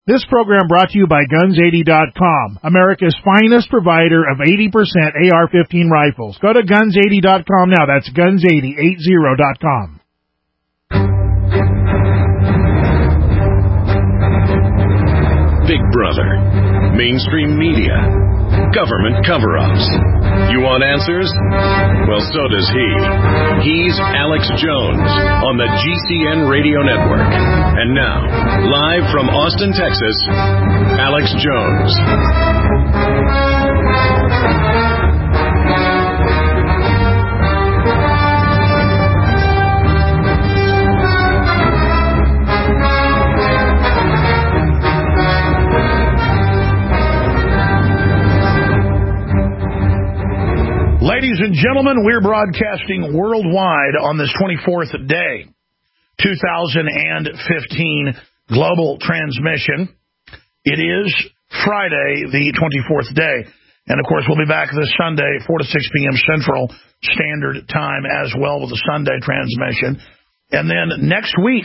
This program brought to you by Guns80.com, America's finest provider of 80% AR-15 rifles. Go to Guns80.com now. That's Guns80.com. Big Brother, mainstream media, government cover-ups. You want answers? Well, so does he. He's Alex Jones on the GCN Radio Network. And now, live from Austin, Texas, Alex Jones. Ladies and gentlemen, we're broadcasting worldwide on this 24th day, 2015 global transmission. It is Friday, the 24th day. And, of course, we'll be back this Sunday, 4 to 6 p.m. Central Standard Time as well with the Sunday transmission. And then next week,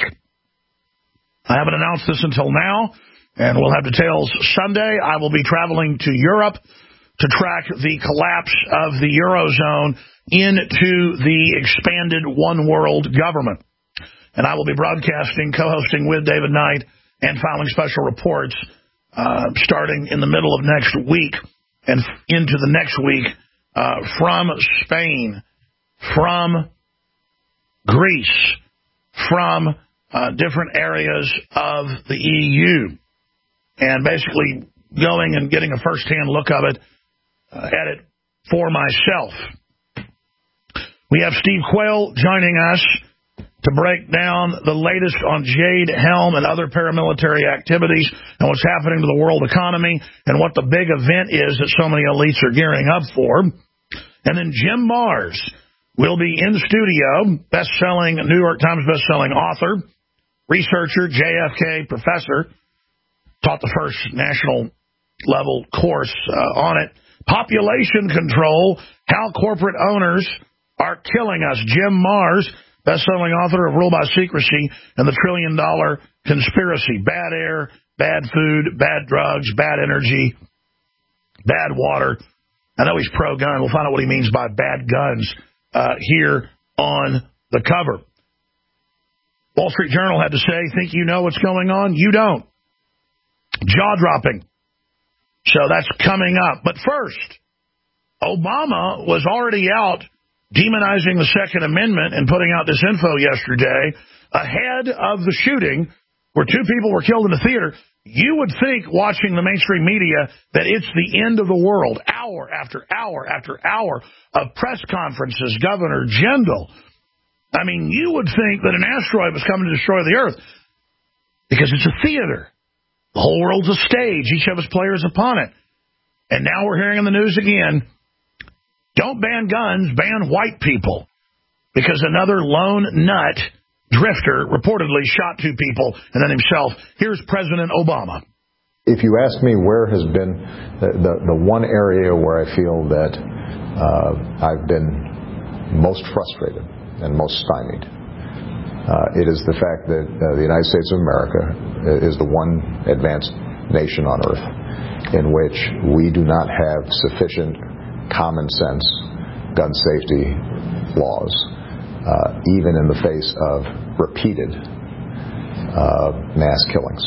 I haven't announced this until now, and we'll have details Sunday. I will be traveling to Europe to track the collapse of the Eurozone into the expanded one world government. And I will be broadcasting, co-hosting with David Knight, and filing special reports starting in the middle of next week and into the next week from Spain, from Greece, from different areas of the EU, and basically going and getting a first-hand look of it at it for myself. We have Steve Quayle joining us to break down the latest on Jade Helm and other paramilitary activities and what's happening to the world economy and what the big event is that so many elites are gearing up for. And then Jim Marrs will be in studio, New York Times best-selling author, researcher, JFK professor, taught the first national level course on it. Population control, how corporate owners are killing us. Jim Marrs, best-selling author of Rule by Secrecy and the $1 Trillion Conspiracy. Bad air, bad food, bad drugs, bad energy, bad water. I know he's pro-gun. We'll find out what he means by bad guns here on the cover. Wall Street Journal had to say, think you know what's going on? You don't. Jaw-dropping. So that's coming up. But first, Obama was already out demonizing the Second Amendment and putting out this info yesterday ahead of the shooting where 2 people were killed in the theater. You would think, watching the mainstream media, that it's the end of the world. Hour after hour after hour of press conferences, Governor Jindal. I mean, you would think that an asteroid was coming to destroy the Earth because it's a theater. The whole world's a stage. Each of us players upon it. And now we're hearing in the news again, don't ban guns, ban white people. Because another lone nut drifter reportedly shot 2 people and then himself. Here's President Obama. If you ask me where has been the one area where I feel that I've been most frustrated and most stymied, it is the fact that the United States of America is the one advanced nation on earth in which we do not have sufficient common sense gun safety laws, even in the face of repeated mass killings.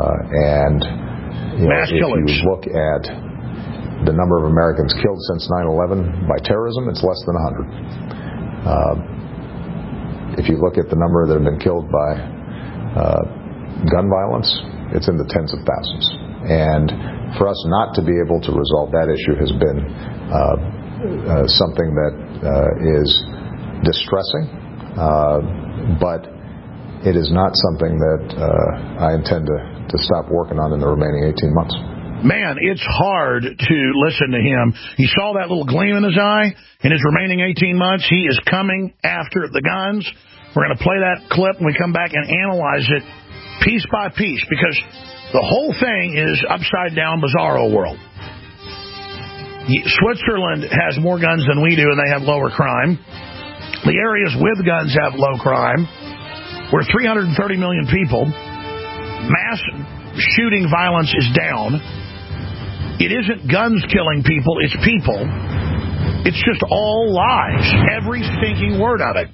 If you look at the number of Americans killed since 9/11 by terrorism, it's less than 100. If you look at the number that have been killed by gun violence, it's in the tens of thousands. And for us not to be able to resolve that issue has been something that is distressing, but it is not something that I intend to stop working on in the remaining 18 months. Man, it's hard to listen to him. You saw that little gleam in his eye? In his remaining 18 months, he is coming after the guns. We're going to play that clip when we come back and analyze it piece by piece, because the whole thing is upside-down, bizarro world. Switzerland has more guns than we do, and they have lower crime. The areas with guns have low crime. We're 330 million people. Mass shooting violence is down. It isn't guns killing people, it's people. It's just all lies. Every stinking word of it.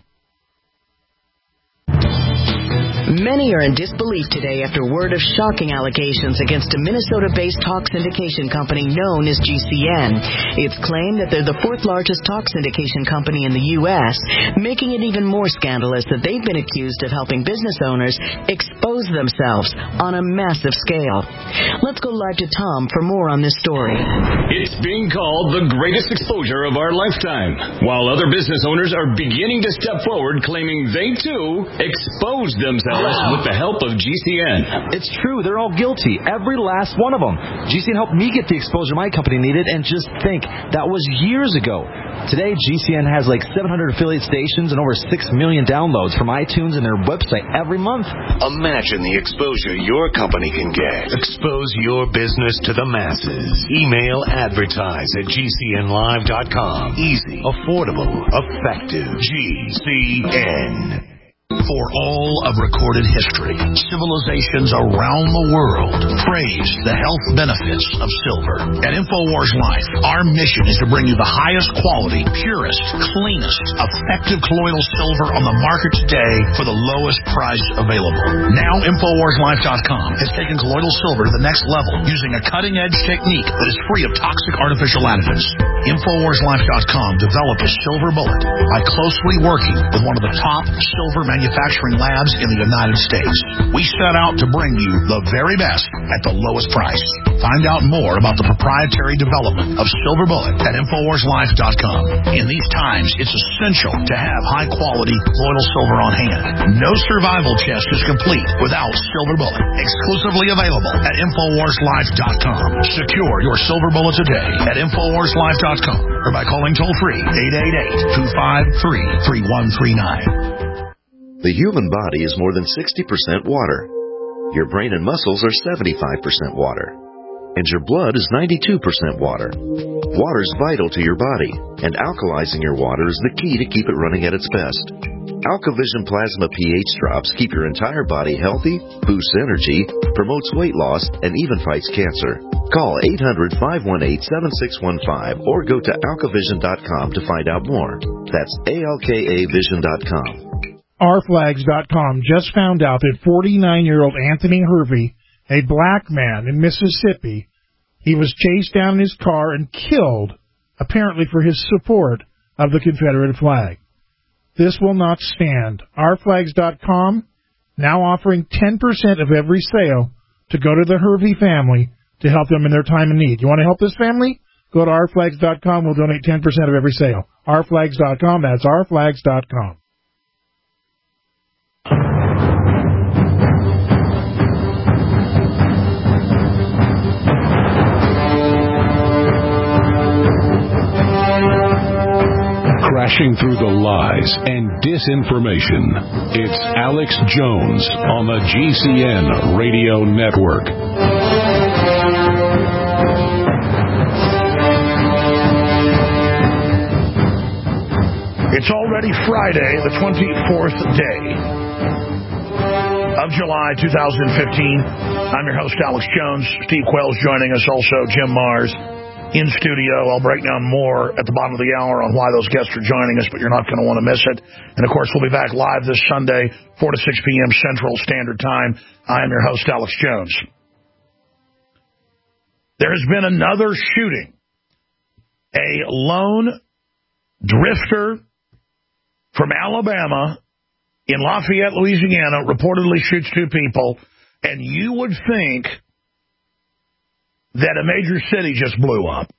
Many are in disbelief today after word of shocking allegations against a Minnesota-based talk syndication company known as GCN. It's claimed that they're the fourth largest talk syndication company in the U.S., making it even more scandalous that they've been accused of helping business owners expose themselves on a massive scale. Let's go live to Tom for more on this story. It's being called the greatest exposure of our lifetime, while other business owners are beginning to step forward claiming they, too, exposed themselves with the help of GCN. It's true. They're all guilty. Every last one of them. GCN helped me get the exposure my company needed, and just think, that was years ago. Today, GCN has like 700 affiliate stations and over 6 million downloads from iTunes and their website every month. Imagine the exposure your company can get. Expose your business to the masses. Email advertise@gcnlive.com. Easy, affordable, effective. GCN. For all of recorded history, civilizations around the world praise the health benefits of silver. At InfoWars Life, our mission is to bring you the highest quality, purest, cleanest, effective colloidal silver on the market today for the lowest price available. Now, InfoWarsLife.com has taken colloidal silver to the next level using a cutting-edge technique that is free of toxic artificial additives. InfoWarsLife.com developed a silver bullet by closely working with one of the top silver manufacturing labs in the United States. We set out to bring you the very best at the lowest price. Find out more about the proprietary development of Silver Bullet at InfoWarsLife.com. In these times, it's essential to have high-quality colloidal silver on hand. No survival chest is complete without Silver Bullet. Exclusively available at InfoWarsLife.com. Secure your Silver Bullet today at InfoWarsLife.com or by calling toll-free 888-253-3139. The human body is more than 60% water. Your brain and muscles are 75% water. And your blood is 92% water. Water is vital to your body, and alkalizing your water is the key to keep it running at its best. AlkaVision Plasma pH drops keep your entire body healthy, boosts energy, promotes weight loss, and even fights cancer. Call 800-518-7615 or go to alkavision.com to find out more. That's ALKAvision.com. Rflags.com just found out that 49-year-old Anthony Hervey, a black man in Mississippi, he was chased down in his car and killed, apparently for his support of the Confederate flag. This will not stand. Rflags.com now offering 10% of every sale to go to the Hervey family to help them in their time of need. You want to help this family? Go to rflags.com. We'll donate 10% of every sale. Rflags.com. That's rflags.com. Crashing through the lies and disinformation. It's Alex Jones on the GCN Radio Network. It's already Friday, the 24th day of July 2015. I'm your host, Alex Jones. Steve Quayle's joining us, also Jim Mars in studio. I'll break down more at the bottom of the hour on why those guests are joining us, but you're not going to want to miss it. And, of course, we'll be back live this Sunday, 4 to 6 p.m. Central Standard Time. I am your host, Alex Jones. There has been another shooting. A lone drifter from Alabama in Lafayette, Louisiana, reportedly shoots 2 people, and you would think that a major city just blew up.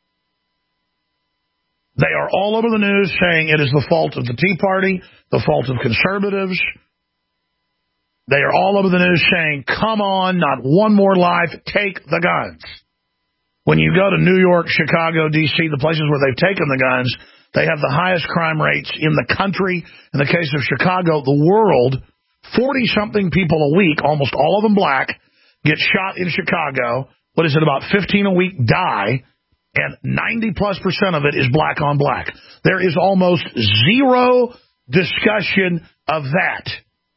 They are all over the news saying it is the fault of the Tea Party, the fault of conservatives. They are all over the news saying, come on, not one more life, take the guns. When you go to New York, Chicago, D.C., the places where they've taken the guns, they have the highest crime rates in the country. In the case of Chicago, the world, 40-something people a week, almost all of them black, get shot in Chicago. What is it, about 15 a week die, and 90+% of it is black on black. There is almost zero discussion of that.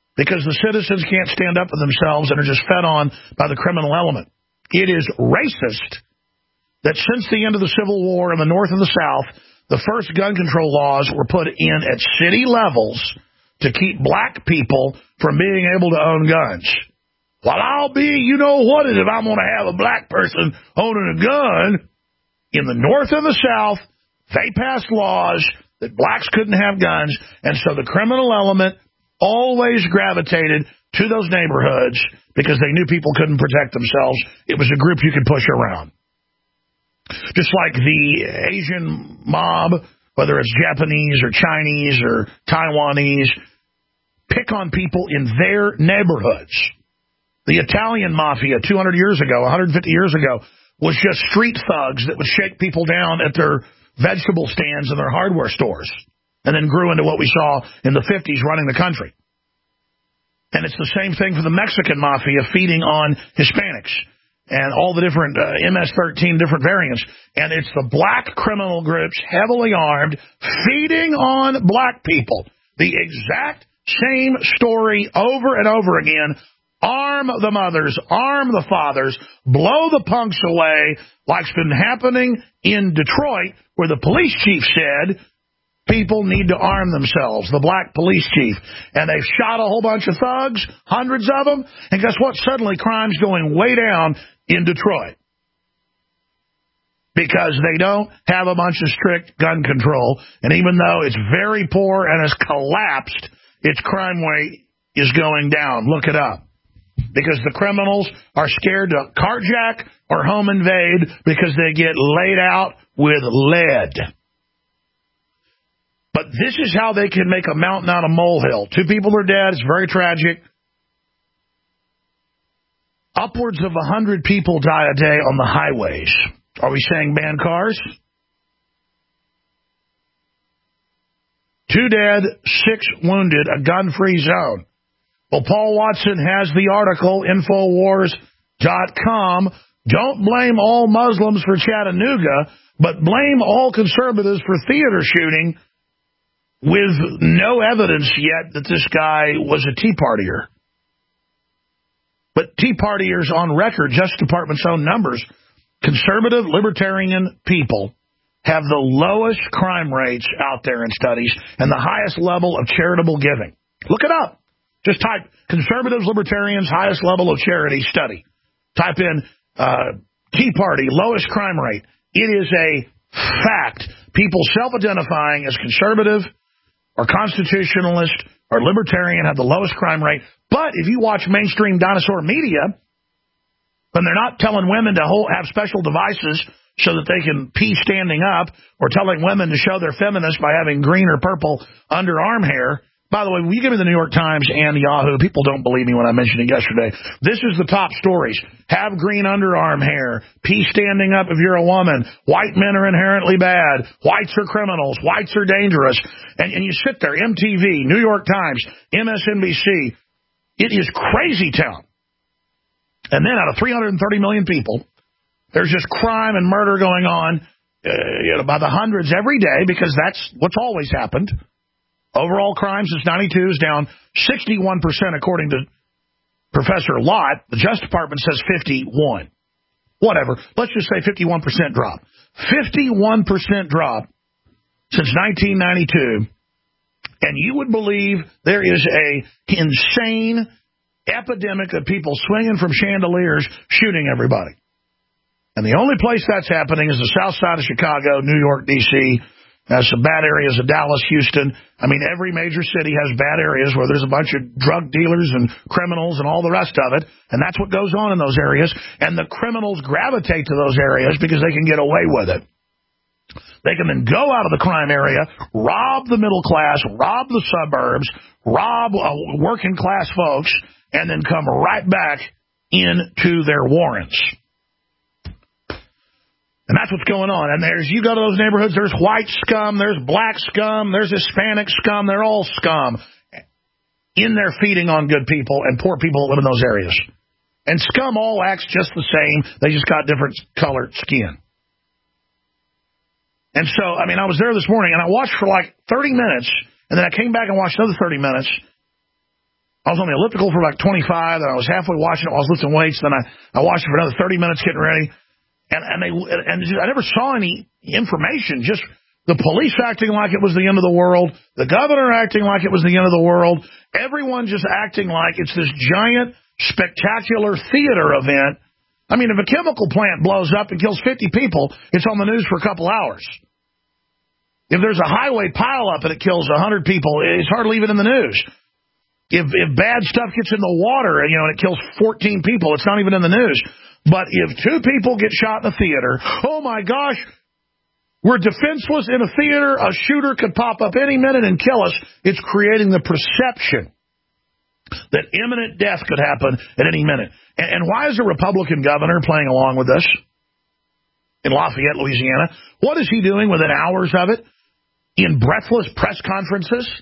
because the citizens can't stand up for themselves and are just fed on by the criminal element. It is racist that since the end of the Civil War in the North and the South, the first gun control laws were put in at city levels to keep black people from being able to own guns. Well, I'll be, you know what, if I'm going to have a black person owning a gun. In the North and the South, they passed laws that blacks couldn't have guns, and so the criminal element always gravitated to those neighborhoods because they knew people couldn't protect themselves. It was a group you could push around. Just like the Asian mob, whether it's Japanese or Chinese or Taiwanese, pick on people in their neighborhoods. The Italian mafia 200 years ago, 150 years ago, was just street thugs that would shake people down at their vegetable stands and their hardware stores, and then grew into what we saw in the 50s running the country. And it's the same thing for the Mexican mafia feeding on Hispanics and all the different MS-13 different variants. And it's the black criminal groups, heavily armed, feeding on black people. The exact same story over and over again. Arm the mothers, arm the fathers, blow the punks away, like's been happening in Detroit, where the police chief said people need to arm themselves, the black police chief. And they've shot a whole bunch of thugs, hundreds of them, and guess what? Suddenly crime's going way down in Detroit because they don't have a bunch of strict gun control. And even though it's very poor and has collapsed, its crime rate is going down. Look it up. Because the criminals are scared to carjack or home invade because they get laid out with lead. But this is how they can make a mountain out of a molehill. 2 people are dead. It's very tragic. Upwards of 100 people die a day on the highways. Are we saying ban cars? 2 dead, 6 wounded, a gun-free zone. Well, Paul Watson has the article, Infowars.com. Don't blame all Muslims for Chattanooga, but blame all conservatives for theater shooting with no evidence yet that this guy was a Tea Partier. But Tea Partiers on record, Justice Department's own numbers, conservative libertarian people have the lowest crime rates out there in studies and the highest level of charitable giving. Look it up. Just type conservatives, libertarians, highest level of charity study. Type in Tea Party, lowest crime rate. It is a fact. People self-identifying as conservative or constitutionalist or libertarian have the lowest crime rate. But if you watch mainstream dinosaur media, then they're not telling women to have special devices so that they can pee standing up or telling women to show they're feminists by having green or purple underarm hair. By the way, when you give me the New York Times and Yahoo, people don't believe me when I mentioned it yesterday. This is the top stories. Have green underarm hair. Pee standing up if you're a woman. White men are inherently bad. Whites are criminals. Whites are dangerous. And you sit there, MTV, New York Times, MSNBC. It is crazy town. And then out of 330 million people, there's just crime and murder going on by the hundreds every day because that's what's always happened. Overall crime since 92 is down 61%, according to Professor Lott. The Justice Department says 51. Whatever. Let's just say 51% drop. 51% drop since 1992. And you would believe there is a insane epidemic of people swinging from chandeliers, shooting everybody. And the only place that's happening is the south side of Chicago, New York, D.C., some bad areas of Dallas, Houston. I mean, every major city has bad areas where there's a bunch of drug dealers and criminals and all the rest of it. And that's what goes on in those areas. And the criminals gravitate to those areas because they can get away with it. They can then go out of the crime area, rob the middle class, rob the suburbs, rob working class folks, and then come right back into their warrens. And that's what's going on. And you go to those neighborhoods, there's white scum, there's black scum, there's Hispanic scum, they're all scum. In there feeding on good people and poor people that live in those areas. And scum all acts just the same, they just got different colored skin. And so, I mean, I was there this morning, and I watched for like 30 minutes, and then I came back and watched another 30 minutes I was on the elliptical for like 25, and I was halfway watching it while I was lifting weights. Then I watched it for another 30 minutes getting ready. And I never saw any information, just the police acting like it was the end of the world, the governor acting like it was the end of the world, everyone just acting like it's this giant, spectacular theater event. I mean, if a chemical plant blows up and kills 50 people, it's on the news for a couple hours. If there's a highway pileup and it kills 100 people, it's hardly even in the news. If bad stuff gets in the water, and it kills 14 people, it's not even in the news. But if 2 people get shot in a theater, oh my gosh, we're defenseless in a theater, a shooter could pop up any minute and kill us. It's creating the perception that imminent death could happen at any minute. And why is a Republican governor playing along with this in Lafayette, Louisiana? What is he doing within hours of it in breathless press conferences?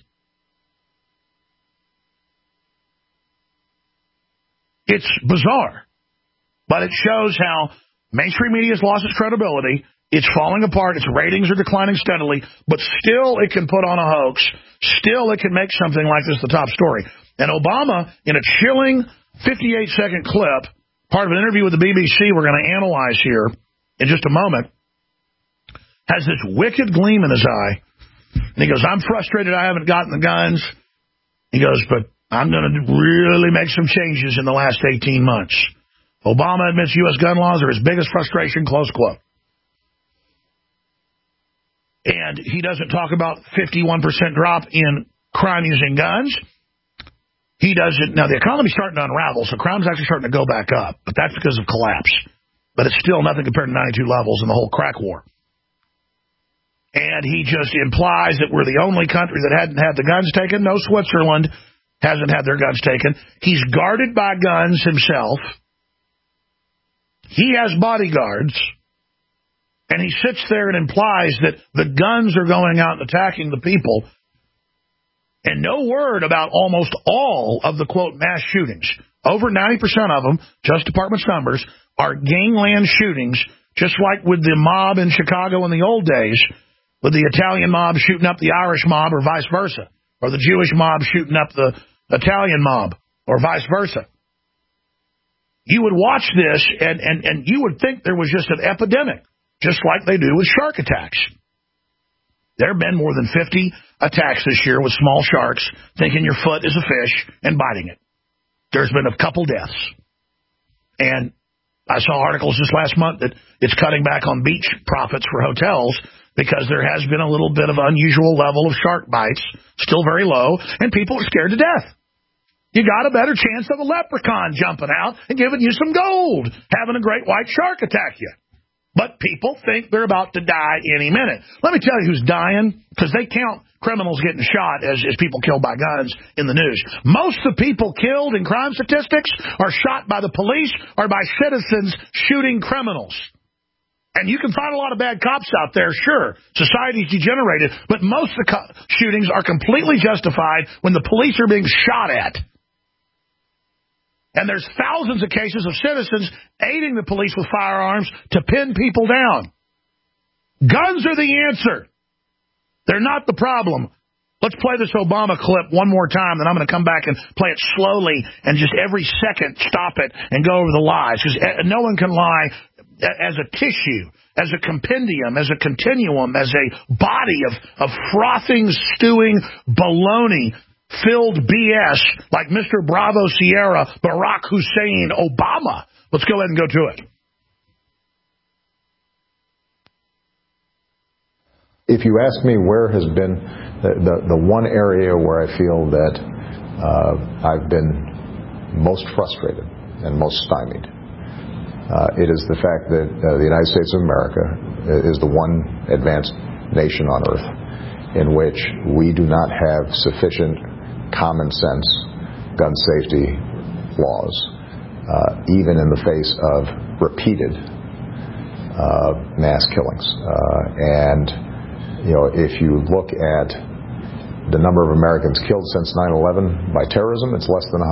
It's bizarre, but it shows how mainstream media has lost its credibility. It's falling apart. Its ratings are declining steadily, but still it can put on a hoax. Still it can make something like this the top story. And Obama, in a chilling 58-second clip, part of an interview with the BBC we're going to analyze here in just a moment, has this wicked gleam in his eye. And he goes, I'm frustrated I haven't gotten the guns. He goes, but I'm going to really make some changes in the last 18 months. Obama admits U.S. gun laws are his biggest frustration, close quote. And he doesn't talk about 51% drop in crime using guns. He doesn't. Now, the economy's starting to unravel, so crime's actually starting to go back up. But that's because of collapse. But it's still nothing compared to 92 levels in the whole crack war. And he just implies that we're the only country that hadn't had the guns taken. No, Switzerland hasn't had their guns taken. He's guarded by guns himself. He has bodyguards. And he sits there and implies that the guns are going out and attacking the people. And no word about almost all of the, quote, mass shootings. Over 90% of them, Justice Department's numbers, are gangland shootings, just like with the mob in Chicago in the old days, with the Italian mob shooting up the Irish mob or vice versa, or the Jewish mob shooting up the Italian mob or vice versa. You would watch this and you would think there was just an epidemic, just like they do with shark attacks. There have been more than 50 attacks this year with small sharks thinking your foot is a fish and biting it. There's been a couple deaths. And I saw articles just last month that it's cutting back on beach profits for hotels because there has been a little bit of unusual level of shark bites, still very low, and people are scared to death. You got a better chance of a leprechaun jumping out and giving you some gold, having a great white shark attack you. But people think they're about to die any minute. Let me tell you who's dying, because they count criminals getting shot as people killed by guns in the news. Most of the people killed in crime statistics are shot by the police or by citizens shooting criminals. And you can find a lot of bad cops out there, sure. Society's degenerated, but most of the shootings are completely justified when the police are being shot at. And there's thousands of cases of citizens aiding the police with firearms to pin people down. Guns are the answer. They're not the problem. Let's play this Obama clip one more time, then I'm going to come back and play it slowly and just every second stop it and go over the lies. Because no one can lie as a tissue, as a compendium, as a continuum, as a body of frothing, stewing baloney filled BS like Mr. Bravo Sierra, Barack Hussein Obama. Let's go ahead and go to it. If you ask me where has been the one area where I feel that I've been most frustrated and most stymied, it is the fact that the United States of America is the one advanced nation on earth in which we do not have sufficient common sense gun safety laws, even in the face of repeated mass killings. And if you look at the number of Americans killed since 9/11 by terrorism, it's less than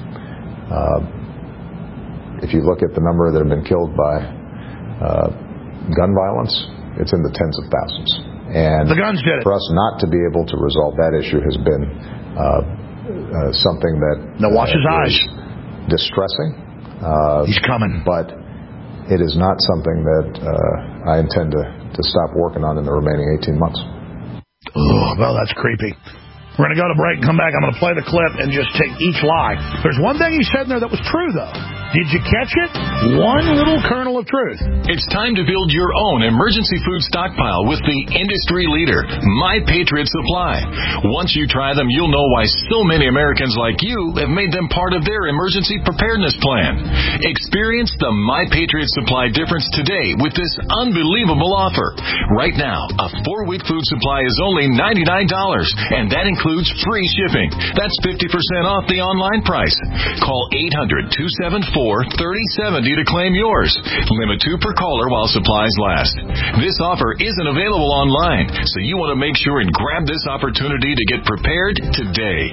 100. If you look at the number that have been killed by gun violence, it's in the tens of thousands. And the guns did it. For us not to be able to resolve that issue has been something that now watch his eyes. Distressing. He's coming. But it is not something that I intend to stop working on in the remaining 18 months. Oh, well, that's creepy. We're going to go to break and come back. I'm going to play the clip and just take each lie. There's one thing he said in there that was true, though. Did you catch it? One little kernel of truth. It's time to build your own emergency food stockpile with the industry leader, My Patriot Supply. Once you try them, you'll know why so many Americans like you have made them part of their emergency preparedness plan. Experience the My Patriot Supply difference today with this unbelievable offer. Right now, a 4-week food supply is only $99, and that includes free shipping. That's 50% off the online price. Call 800-274-3070 to claim yours. Limit 2 per caller while supplies last. This offer isn't available online, so you want to make sure and grab this opportunity to get prepared today.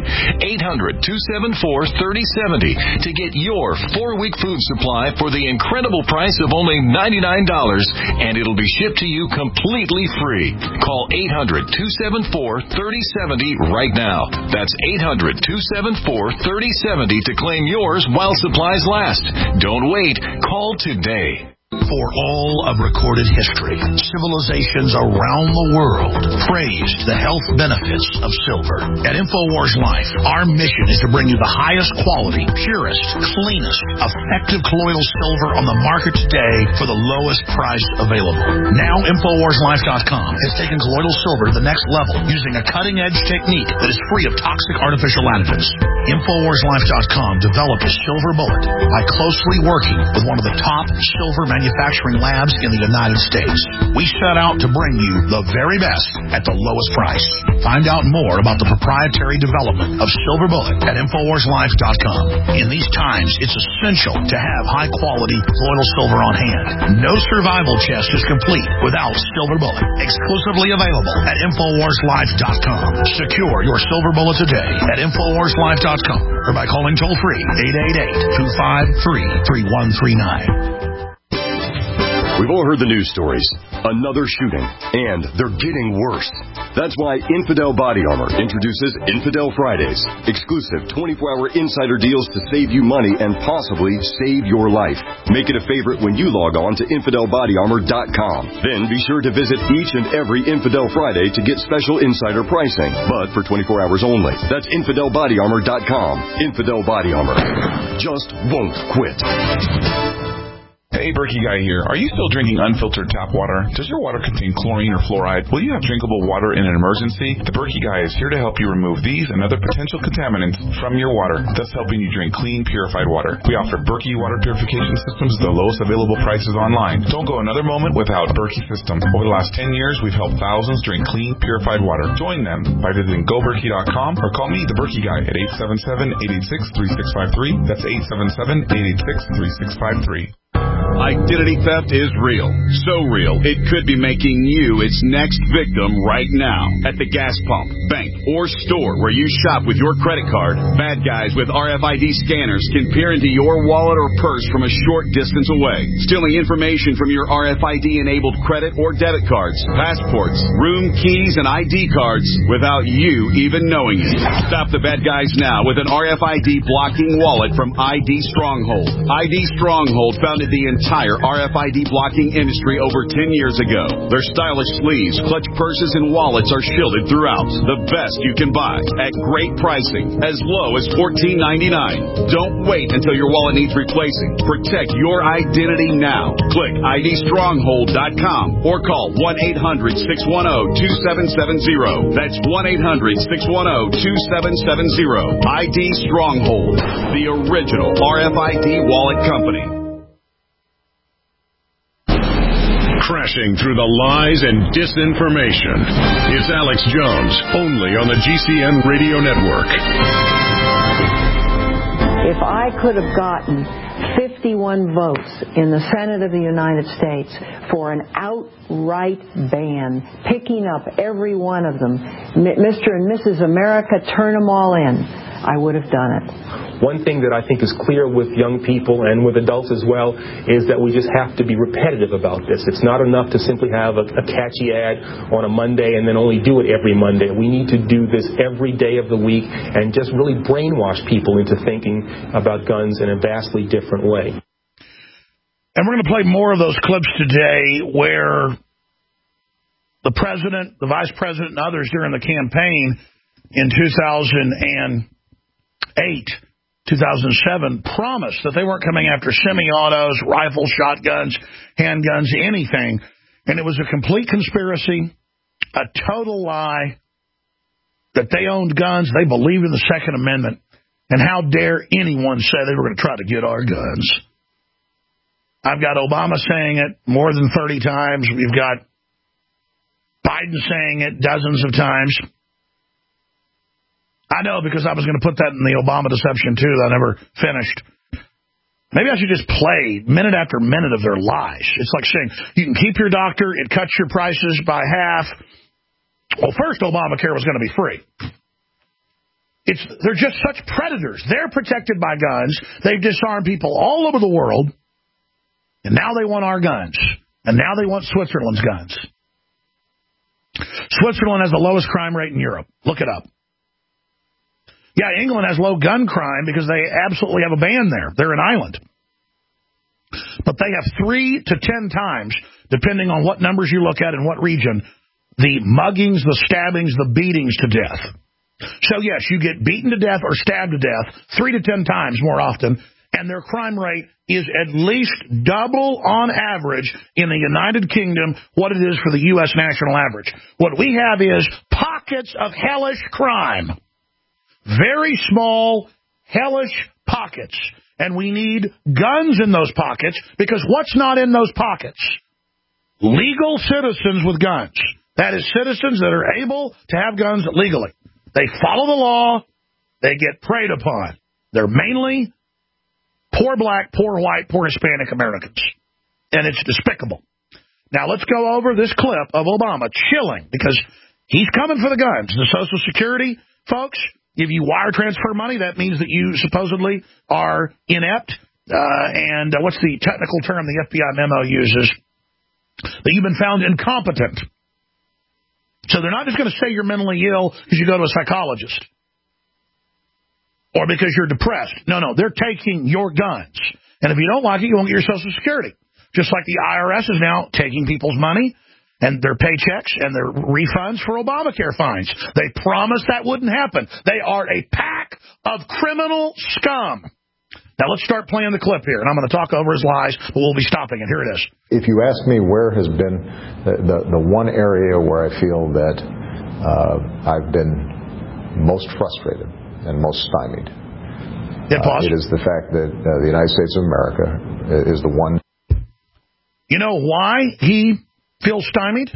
800-274-3070 to get your 4-week food supply for the incredible price of only $99, and it'll be shipped to you completely free. Call 800-274-3070 right now. That's 800-274-3070 to claim yours while supplies last. Don't wait. Call today. For all of recorded history, civilizations around the world praised the health benefits of silver. At InfoWars Life, our mission is to bring you the highest quality, purest, cleanest, effective colloidal silver on the market today for the lowest price available. Now, InfoWarsLife.com has taken colloidal silver to the next level using a cutting-edge technique that is free of toxic artificial additives. InfoWarsLife.com developed a silver bullet by closely working with one of the top silver manufacturing labs in the United States. We set out to bring you the very best at the lowest price. Find out more about the proprietary development of Silver Bullet at InfoWarsLife.com. In these times, it's essential to have high-quality colloidal silver on hand. No survival chest is complete without Silver Bullet. Exclusively available at InfoWarsLife.com. Secure your Silver Bullet today at InfoWarsLife.com or by calling toll-free 888-253-3139. We've all heard the news stories. Another shooting, and they're getting worse. That's why Infidel Body Armor introduces Infidel Fridays, exclusive 24-hour insider deals to save you money and possibly save your life. Make it a favorite when you log on to InfidelBodyArmor.com. Then be sure to visit each and every Infidel Friday to get special insider pricing, but for 24 hours only. That's InfidelBodyArmor.com. Infidel Body Armor. Just won't quit. Hey, Berkey Guy here. Are you still drinking unfiltered tap water? Does your water contain chlorine or fluoride? Will you have drinkable water in an emergency? The Berkey Guy is here to help you remove these and other potential contaminants from your water, thus helping you drink clean, purified water. We offer Berkey water purification systems at the lowest available prices online. Don't go another moment without Berkey system. Over the last 10 years, we've helped thousands drink clean, purified water. Join them by visiting GoBerkey.com or call me, the Berkey Guy, at 877-886-3653. That's 877-886-3653. Identity theft is real. So real, it could be making you its next victim right now. At the gas pump, bank, or store where you shop with your credit card, bad guys with RFID scanners can peer into your wallet or purse from a short distance away, stealing information from your RFID-enabled credit or debit cards, passports, room keys, and ID cards without you even knowing it. Stop the bad guys now with an RFID blocking wallet from ID Stronghold. ID Stronghold founded the entire RFID blocking industry over 10 years ago. Their stylish sleeves, clutch purses, and wallets are shielded throughout. The best you can buy at great pricing, as low as $14.99. Don't wait until your wallet needs replacing. Protect your identity now. Click IDStronghold.com or call 1-800-610-2770. That's 1-800-610-2770. ID Stronghold, the original RFID wallet company. Crashing through the lies and disinformation. It's Alex Jones, only on the GCN Radio Network. If I could have gotten 51 votes in the Senate of the United States for an outright ban, picking up every one of them, Mr. and Mrs. America, turn them all in. I would have done it. One thing that I think is clear with young people and with adults as well is that we just have to be repetitive about this. It's not enough to simply have a catchy ad on a Monday and then only do it every Monday. We need to do this every day of the week and just really brainwash people into thinking about guns in a vastly different way. And we're going to play more of those clips today where the president, the vice president, and others during the campaign in 2008, 2007 promised that they weren't coming after semi-autos, rifles, shotguns, handguns, anything. And it was a complete conspiracy, a total lie, that they owned guns, they believed in the Second Amendment. And how dare anyone say they were going to try to get our guns? I've got Obama saying it more than 30 times. We've got Biden saying it dozens of times. I know, because I was going to put that in the Obama deception, too, that I never finished. Maybe I should just play minute after minute of their lies. It's like saying, you can keep your doctor, it cuts your prices by half. Well, first, Obamacare was going to be free. They're just such predators. They're protected by guns. They've disarmed people all over the world. And now they want our guns. And now they want Switzerland's guns. Switzerland has the lowest crime rate in Europe. Look it up. Yeah, England has low gun crime because they absolutely have a ban there. They're an island. But they have 3 to 10 times, depending on what numbers you look at and what region, the muggings, the stabbings, the beatings to death. So, yes, you get beaten to death or stabbed to death 3 to 10 times more often, and their crime rate is at least double on average in the United Kingdom what it is for the U.S. national average. What we have is pockets of hellish crime. Very small, hellish pockets. And we need guns in those pockets, because what's not in those pockets? Legal citizens with guns. That is, citizens that are able to have guns legally. They follow the law. They get preyed upon. They're mainly poor black, poor white, poor Hispanic Americans. And it's despicable. Now, let's go over this clip of Obama chilling, because he's coming for the guns. The Social Security folks, if you wire transfer money, that means that you supposedly are inept. And what's the technical term the FBI memo uses? That you've been found incompetent. So they're not just going to say you're mentally ill because you go to a psychologist or because you're depressed. No, they're taking your guns. And if you don't like it, you won't get your Social Security. Just like the IRS is now taking people's money and their paychecks and their refunds for Obamacare fines. They promised that wouldn't happen. They are a pack of criminal scum. Now, let's start playing the clip here, and I'm going to talk over his lies, but we'll be stopping it. Here it is. If you ask me where has been the one area where I feel that I've been most frustrated and most stymied, it is the fact that the United States of America is the one. You know why he feels stymied?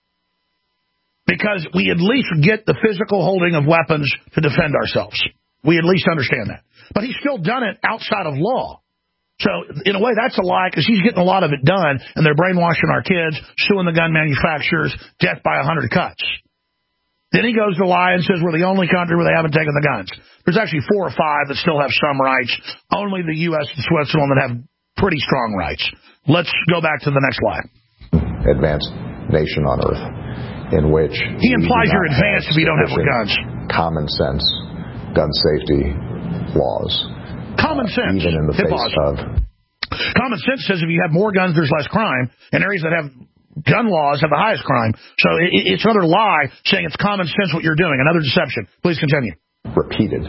Because we at least get the physical holding of weapons to defend ourselves. We at least understand that. But he's still done it outside of law. So, in a way, that's a lie, because he's getting a lot of it done, and they're brainwashing our kids, suing the gun manufacturers, death by 100 cuts. Then he goes to lie and says we're the only country where they haven't taken the guns. There's actually 4 or 5 that still have some rights. Only the U.S. and Switzerland that have pretty strong rights. Let's go back to the next slide. Advanced nation on earth in which he implies you're advanced if you don't have guns. Common sense, gun safety laws. Common sense. Even in the face of... Common sense says if you have more guns, there's less crime. And areas that have gun laws have the highest crime. So it's another lie saying it's common sense what you're doing. Another deception. Please continue. Repeated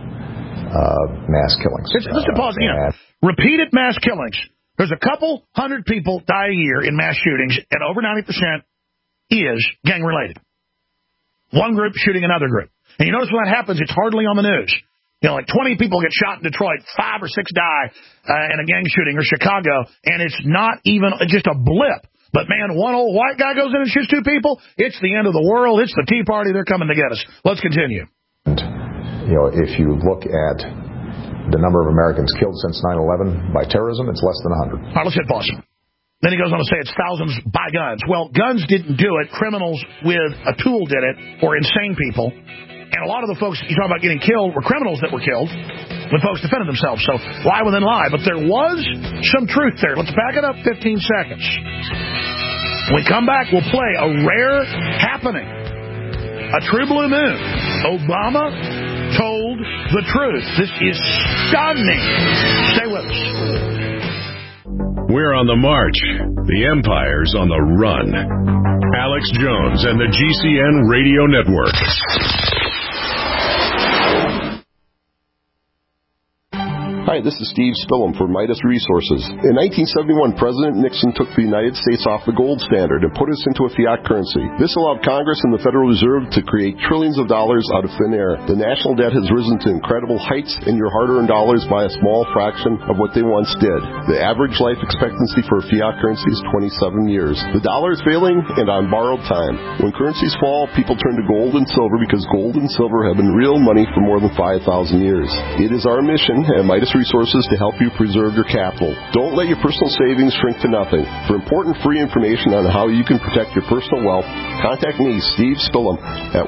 mass killings. Listen, pause again. Repeated mass killings. There's a couple hundred people die a year in mass shootings, and over 90% is gang-related. One group shooting another group. And you notice when that happens, it's hardly on the news. You know, like 20 people get shot in Detroit, 5 or 6 die in a gang shooting, or Chicago, and it's not even just a blip. But, man, one old white guy goes in and shoots 2 people, it's the end of the world. It's the Tea Party. They're coming to get us. Let's continue. And, you know, if you look at the number of Americans killed since 9/11 by terrorism, it's less than 100. All right, let's hit pause. Then he goes on to say it's thousands by guns. Well, guns didn't do it. Criminals with a tool did it, or insane people. And a lot of the folks you talk about getting killed were criminals that were killed when folks defended themselves. So lie within lie. But there was some truth there. Let's back it up 15 seconds. When we come back, we'll play a rare happening. A true blue moon. Obama told the truth. This is stunning. Stay with us. We're on the march. The empire's on the run. Alex Jones and the GCN Radio Network. Hi, this is Steve Spillum for Midas Resources. In 1971, President Nixon took the United States off the gold standard and put us into a fiat currency. This allowed Congress and the Federal Reserve to create trillions of dollars out of thin air. The national debt has risen to incredible heights, and your hard-earned dollars by a small fraction of what they once did. The average life expectancy for a fiat currency is 27 years. The dollar is failing and on borrowed time. When currencies fall, people turn to gold and silver because gold and silver have been real money for more than 5,000 years. It is our mission at Midas Resources to help you preserve your capital. Don't let your personal savings shrink to nothing. For important free information on how you can protect your personal wealth, contact me, Steve Spillum, at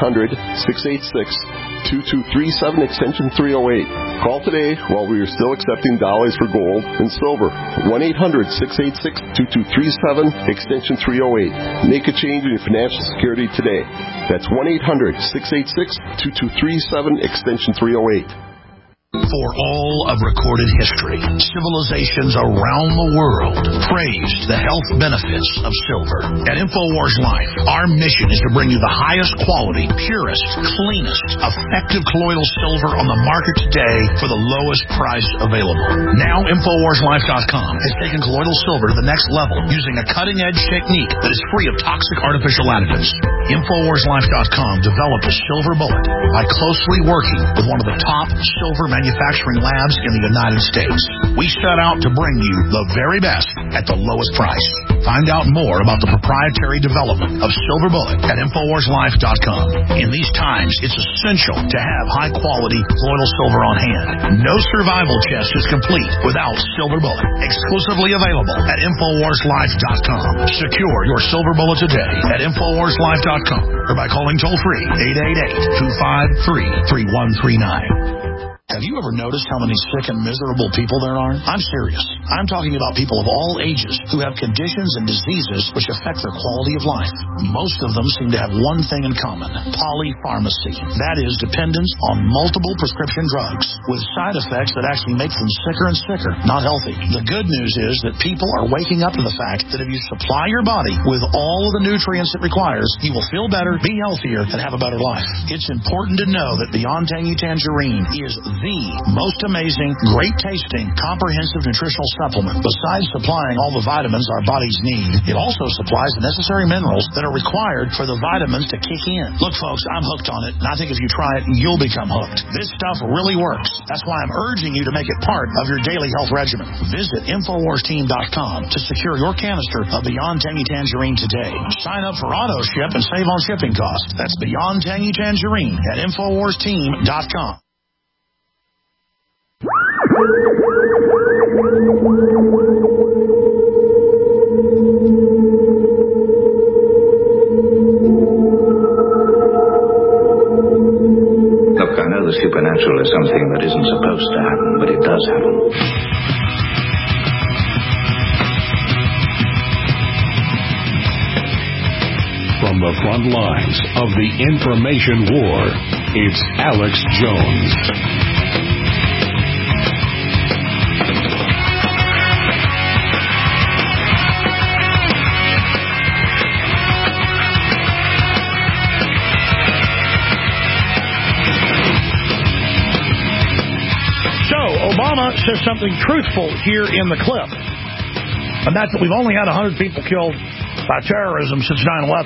1-800-686-2237, extension 308. Call today while we are still accepting dollars for gold and silver. 1-800-686-2237, extension 308. Make a change in your financial security today. That's 1-800-686-2237, extension 308. For all of recorded history, civilizations around the world praised the health benefits of silver. At InfoWars Life, our mission is to bring you the highest quality, purest, cleanest, effective colloidal silver on the market today for the lowest price available. Now, InfoWarsLife.com has taken colloidal silver to the next level using a cutting-edge technique that is free of toxic artificial additives. InfoWarsLife.com developed a silver bullet by closely working with one of the top silver manufacturing labs in the United States. We set out to bring you the very best at the lowest price. Find out more about the proprietary development of Silver Bullet at InfoWarsLife.com. In these times, it's essential to have high-quality colloidal silver on hand. No survival chest is complete without Silver Bullet. Exclusively available at InfoWarsLife.com. Secure your Silver Bullet today at InfoWarsLife.com or by calling toll-free 888-253-3139. Have you ever noticed how many sick and miserable people there are? I'm serious. I'm talking about people of all ages who have conditions and diseases which affect their quality of life. Most of them seem to have one thing in common: polypharmacy. That is, dependence on multiple prescription drugs with side effects that actually make them sicker and sicker, not healthy. The good news is that people are waking up to the fact that if you supply your body with all of the nutrients it requires, you will feel better, be healthier, and have a better life. It's important to know that Beyond Tangy Tangerine is the most amazing, great-tasting, comprehensive nutritional supplement. Besides supplying all the vitamins our bodies need, it also supplies the necessary minerals that are required for the vitamins to kick in. Look, folks, I'm hooked on it, and I think if you try it, you'll become hooked. This stuff really works. That's why I'm urging you to make it part of your daily health regimen. Visit InfoWarsTeam.com to secure your canister of Beyond Tangy Tangerine today. Sign up for auto ship and save on shipping costs. That's Beyond Tangy Tangerine at InfoWarsTeam.com. Look, I know the supernatural is something that isn't supposed to happen, but it does happen. From the front lines of the information war, it's Alex Jones. Obama says something truthful here in the clip, and that's that we've only had 100 people killed by terrorism since 9/11.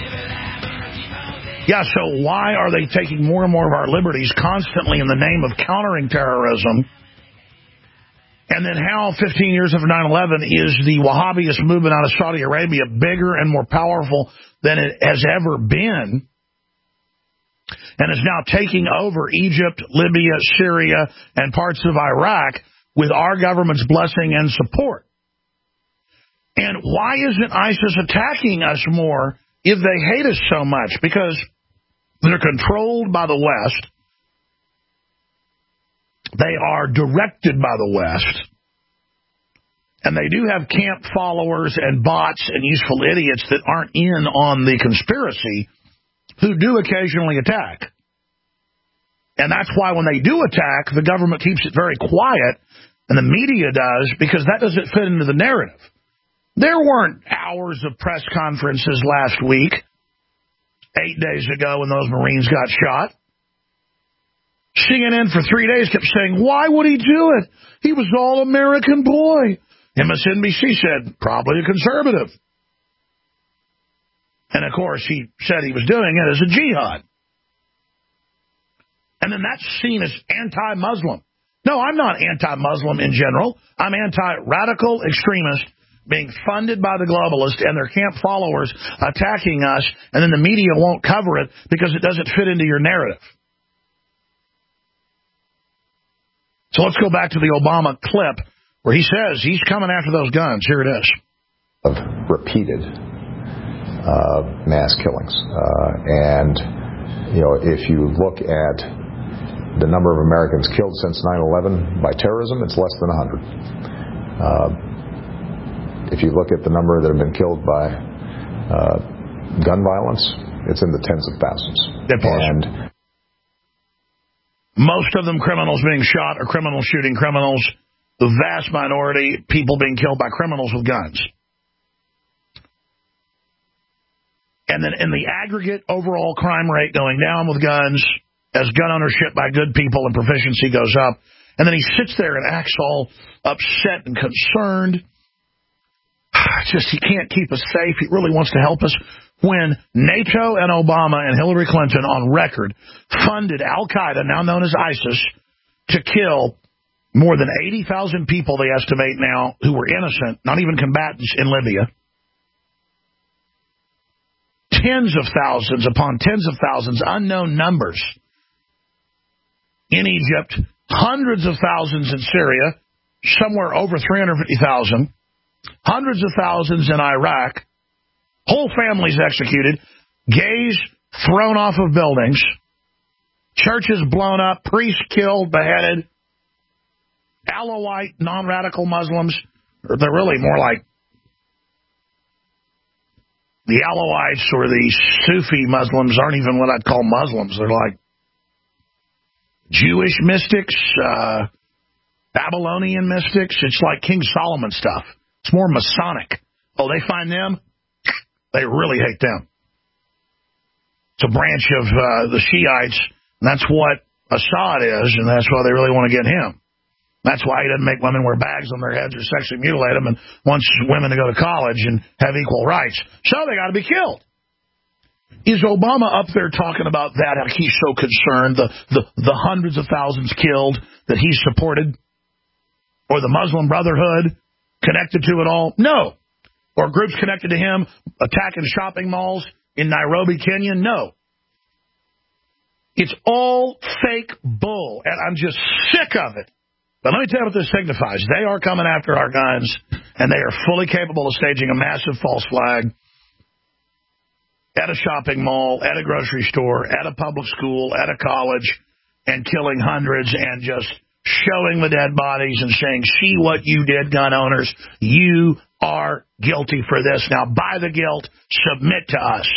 Yeah, so why are they taking more and more of our liberties constantly in the name of countering terrorism? And then how 15 years after 9/11 is the Wahhabist movement out of Saudi Arabia bigger and more powerful than it has ever been, and is now taking over Egypt, Libya, Syria, and parts of Iraq with our government's blessing and support? And why isn't ISIS attacking us more if they hate us so much? Because They're controlled by the West. They are directed by the West. And they do have camp followers and bots and useful idiots that aren't in on the conspiracy who do occasionally attack. And that's why when they do attack, the government keeps it very quiet, and the media does, because that doesn't fit into the narrative. There weren't hours of press conferences last week, 8 days ago when those Marines got shot. CNN for 3 days kept saying, why would he do it? He was an all-American boy. MSNBC said, probably a conservative. And, of course, he said he was doing it as a jihad. And then that's seen as anti-Muslim. No, I'm not anti-Muslim in general. I'm anti-radical extremist being funded by the globalists and their camp followers attacking us, and then the media won't cover it because it doesn't fit into your narrative. So let's go back to the Obama clip where he says he's coming after those guns. Here it is. Of repeated mass killings. And, you know, if you look at the number of Americans killed since 9/11 by terrorism, it's less than 100. If you look at the number that have been killed by gun violence, it's in the tens of thousands. And most of them criminals being shot or criminals shooting criminals. The vast minority, people being killed by criminals with guns. And then in the aggregate overall crime rate going down with guns as gun ownership by good people and proficiency goes up. And then he sits there and acts all upset and concerned. Just he can't keep us safe. He really wants to help us. When NATO and Obama and Hillary Clinton on record funded Al-Qaeda, now known as ISIS, to kill more than 80,000 people, they estimate now, who were innocent, not even combatants in Libya. Tens of thousands upon tens of thousands, unknown numbers in Egypt, hundreds of thousands in Syria, somewhere over 350,000, hundreds of thousands in Iraq, whole families executed, gays thrown off of buildings, churches blown up, priests killed, beheaded, Alawite, non-radical Muslims, or they're really more like the Alawites or the Sufi Muslims aren't even what I'd call Muslims. They're like Jewish mystics, Babylonian mystics. It's like King Solomon stuff. It's more Masonic. Oh, they find them? They really hate them. It's a branch of the Shiites, and that's what Assad is, and that's why they really want to get him. That's why he doesn't make women wear bags on their heads or sexually mutilate them and wants women to go to college and have equal rights. So they got to be killed. Is Obama up there talking about that, how he's so concerned, the hundreds of thousands killed that he supported, or the Muslim Brotherhood connected to it all? No. Or groups connected to him attacking shopping malls in Nairobi, Kenya? No. It's all fake bull, and I'm just sick of it. But let me tell you what this signifies. They are coming after our guns, and they are fully capable of staging a massive false flag at a shopping mall, at a grocery store, at a public school, at a college, and killing hundreds and just showing the dead bodies and saying, see what you did, gun owners. You are guilty for this. Now, buy the guilt. Submit to us.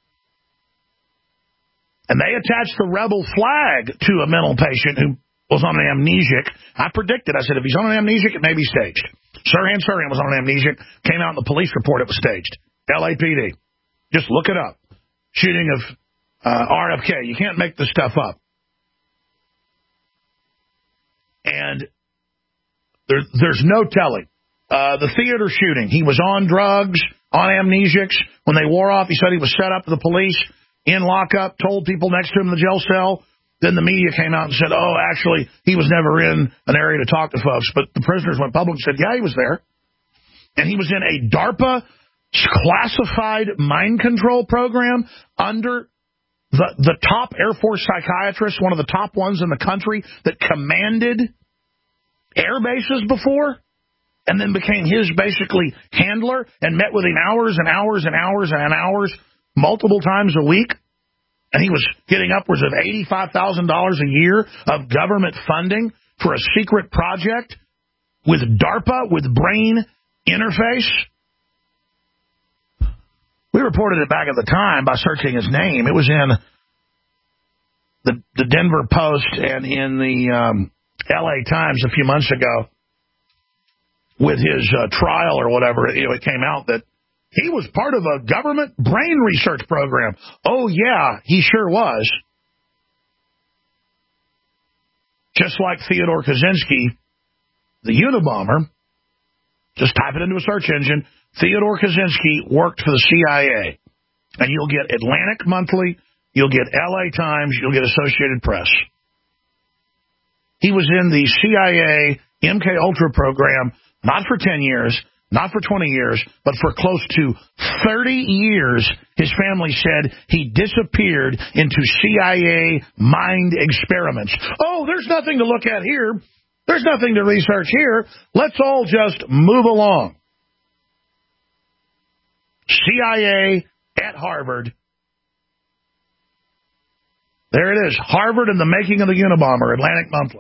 And they attached the rebel flag to a mental patient who was on an amnesic. I predicted. I said, if he's on an amnesic, it may be staged. Sirhan Sirhan was on an amnesic. Came out in the police report. It was staged. LAPD. Just look it up. Shooting of RFK. You can't make this stuff up. And there's no telling. The theater shooting. He was on drugs, on amnesics. When they wore off, he said he was set up for the police, in lockup, told people next to him in the jail cell. Then the media came out and said, oh, actually, he was never in an area to talk to folks. But the prisoners went public and said, yeah, he was there. And he was in a DARPA classified mind control program under the top Air Force psychiatrist, one of the top ones in the country that commanded air bases before, and then became his basically handler and met with him hours and hours and hours and hours multiple times a week. And he was getting upwards of $85,000 a year of government funding for a secret project with DARPA, with brain interface. We reported it back at the time by searching his name. It was in the Denver Post and in the L.A. Times a few months ago with his trial or whatever. It came out that he was part of a government brain research program. Oh, yeah, he sure was. Just like Theodore Kaczynski, the Unabomber, just type it into a search engine. Theodore Kaczynski worked for the CIA. And you'll get Atlantic Monthly, you'll get L.A. Times, you'll get Associated Press. He was in the CIA MKUltra program, not for 10 years, not for 20 years, but for close to 30 years. His family said he disappeared into CIA mind experiments. Oh, there's nothing to look at here. There's nothing to research here. Let's all just move along. CIA at Harvard. There it is. Harvard and the making of the Unabomber, Atlantic Monthly.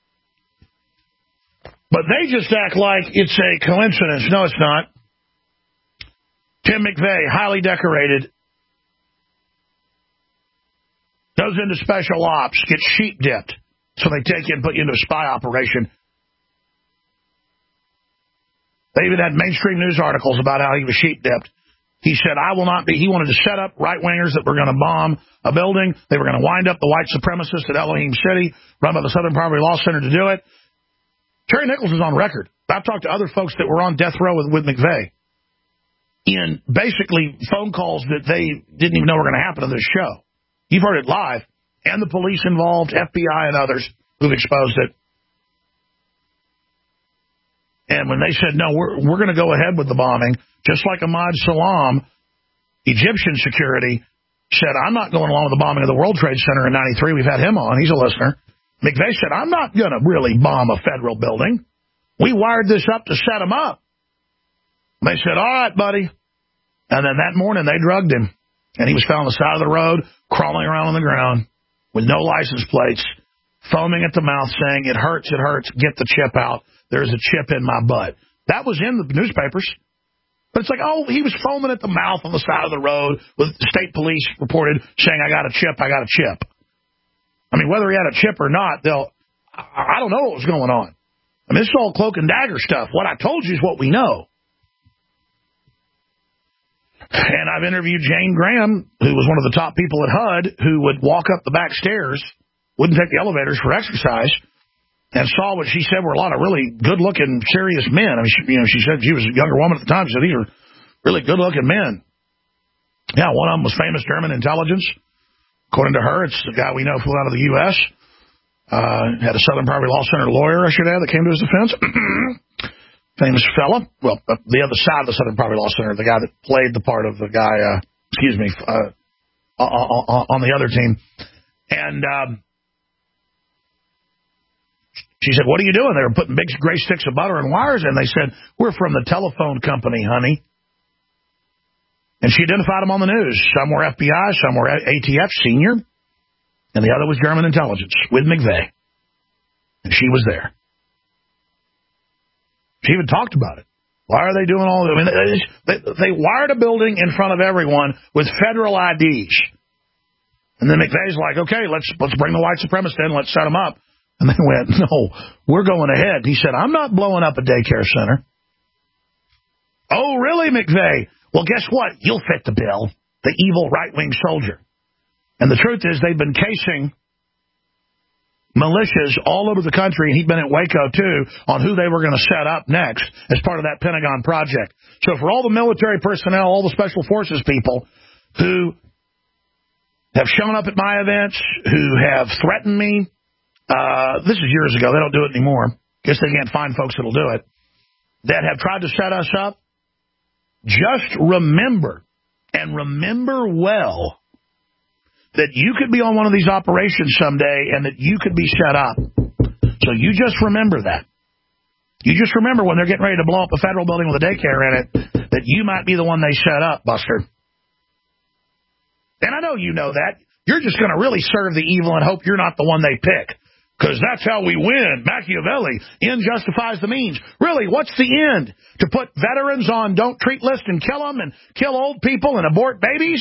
But they just act like it's a coincidence. No, it's not. Tim McVeigh, highly decorated, goes into special ops, gets sheep dipped. So they take you and put you into a spy operation. They even had mainstream news articles about how he was sheep dipped. He said, I will not be. He wanted to set up right-wingers that were going to bomb a building. They were going to wind up the white supremacists at Elohim City, run by the Southern Poverty Law Center to do it. Terry Nichols is on record. I've talked to other folks that were on death row with McVeigh in basically phone calls that they didn't even know were going to happen on this show. You've heard it live. And the police involved, FBI and others who've exposed it. And when they said, no, we're going to go ahead with the bombing, just like Ahmad Salam, Egyptian security, said, I'm not going along with the bombing of the World Trade Center in 93. We've had him on. He's a listener. McVeigh said, I'm not going to really bomb a federal building. We wired this up to set him up. And they said, all right, buddy. And then that morning they drugged him. And he was found on the side of the road, crawling around on the ground with no license plates, foaming at the mouth, saying, it hurts, get the chip out. There's a chip in my butt. That was in the newspapers. But it's like, oh, he was foaming at the mouth on the side of the road with the state police reported saying, I got a chip. I mean, whether he had a chip or not, I don't know what was going on. I mean, this is all cloak and dagger stuff. What I told you is what we know. And I've interviewed Jane Graham, who was one of the top people at HUD, who would walk up the back stairs, wouldn't take the elevators for exercise, and saw what she said were a lot of really good-looking, serious men. I mean, she said she was a younger woman at the time. She said, these are really good-looking men. Yeah, one of them was famous German intelligence. According to her, it's the guy we know flew out of the U.S., had a Southern Poverty Law Center lawyer, I should add, that came to his defense. Famous fella. Well, the other side of the Southern Poverty Law Center, the guy that played the part of the guy, on the other team. And she said, what are you doing? They were putting big gray sticks of butter and wires in. They said, we're from the telephone company, honey. And she identified them on the news. Some were FBI, some were ATF senior, and the other was German intelligence with McVeigh. And she was there. She even talked about it. Why are they doing all that? I mean, they wired a building in front of everyone with federal IDs. And then McVeigh's like, okay, let's bring the white supremacists in, let's set them up. And they went, no, we're going ahead. He said, I'm not blowing up a daycare center. Oh, really, McVeigh? Well, guess what? You'll fit the bill. The evil right-wing soldier. And the truth is they've been casing militias all over the country, and he'd been at Waco, too, on who they were going to set up next as part of that Pentagon project. So for all the military personnel, all the special forces people who have shown up at my events, who have threatened me, this is years ago. They don't do it anymore. Guess they can't find folks that'll do it. That have tried to set us up. Just remember, and remember well, that you could be on one of these operations someday and that you could be set up. So you just remember that. You just remember when they're getting ready to blow up a federal building with a daycare in it, that you might be the one they set up, Buster. And I know you know that. You're just going to really serve the evil and hope you're not the one they pick. Because that's how we win. Machiavelli, end justifies the means. Really, what's the end? To put veterans on don't treat list and kill them and kill old people and abort babies?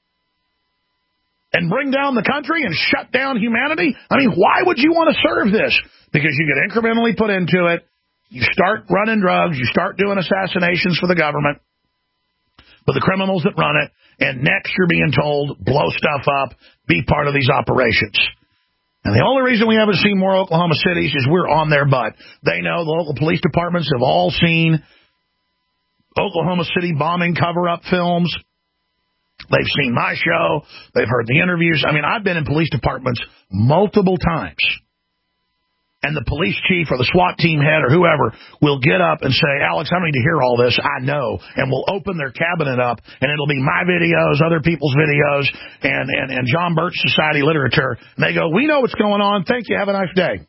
And bring down the country and shut down humanity? I mean, why would you want to serve this? Because you get incrementally put into it. You start running drugs. You start doing assassinations for the government, for the criminals that run it. And next you're being told, blow stuff up, be part of these operations. And the only reason we haven't seen more Oklahoma cities is we're on their butt. They know the local police departments have all seen Oklahoma City bombing cover-up films. They've seen my show. They've heard the interviews. I mean, I've been in police departments multiple times. And the police chief or the SWAT team head or whoever will get up and say, Alex, I don't need to hear all this. I know. And we'll open their cabinet up, and it'll be my videos, other people's videos, and John Birch Society literature. And they go, we know what's going on. Thank you. Have a nice day.